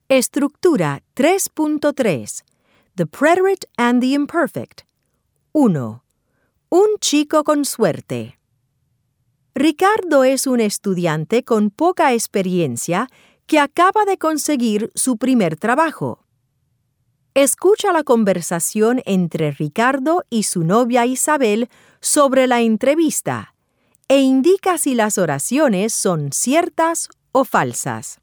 Estructura 3.3. The Preterite and the Imperfect. 1. Un chico con suerte. Ricardo es un estudiante con poca experiencia que acaba de conseguir su primer trabajo. Escucha la conversación entre Ricardo y su novia Isabel sobre la entrevista e indica si las oraciones son ciertas o falsas.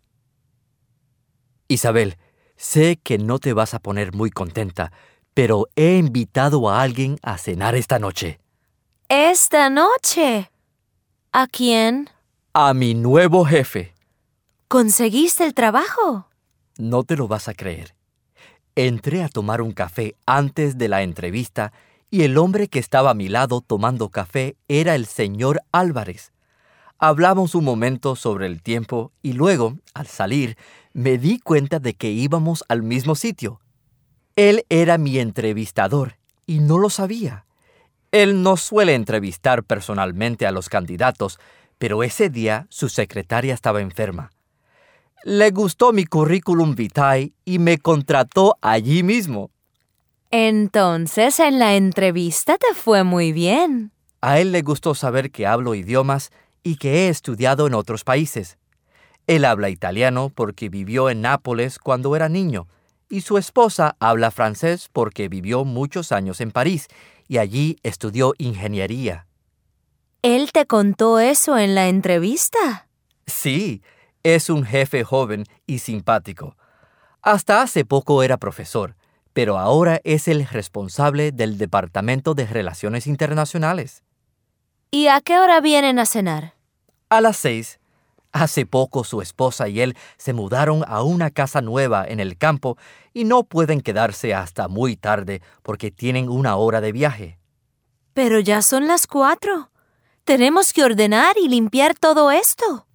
Isabel, sé que no te vas a poner muy contenta, pero he invitado a alguien a cenar esta noche. ¿Esta noche? ¿A quién? A mi nuevo jefe. ¿Conseguiste el trabajo? No te lo vas a creer. Entré a tomar un café antes de la entrevista y el hombre que estaba a mi lado tomando café era el señor Álvarez. Hablamos un momento sobre el tiempo y luego, al salir, me di cuenta de que íbamos al mismo sitio. Él era mi entrevistador y no lo sabía. Él no suele entrevistar personalmente a los candidatos, pero ese día su secretaria estaba enferma. Le gustó mi currículum vitae y me contrató allí mismo. Entonces, en la entrevista te fue muy bien. A él le gustó saber que hablo idiomas y que he estudiado en otros países. Él habla italiano porque vivió en Nápoles cuando era niño, y su esposa habla francés porque vivió muchos años en París y allí estudió ingeniería. ¿Él te contó eso en la entrevista? Sí, es un jefe joven y simpático. Hasta hace poco era profesor, pero ahora es el responsable del Departamento de Relaciones Internacionales. ¿Y a qué hora vienen a cenar? A las 6. Hace poco su esposa y él se mudaron a una casa nueva en el campo y no pueden quedarse hasta muy tarde porque tienen 1 hora de viaje. Pero ya son las 4. Tenemos que ordenar y limpiar todo esto.